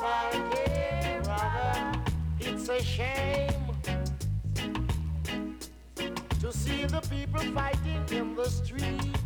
Hey, brother, it's a shame to see the people fighting in the street.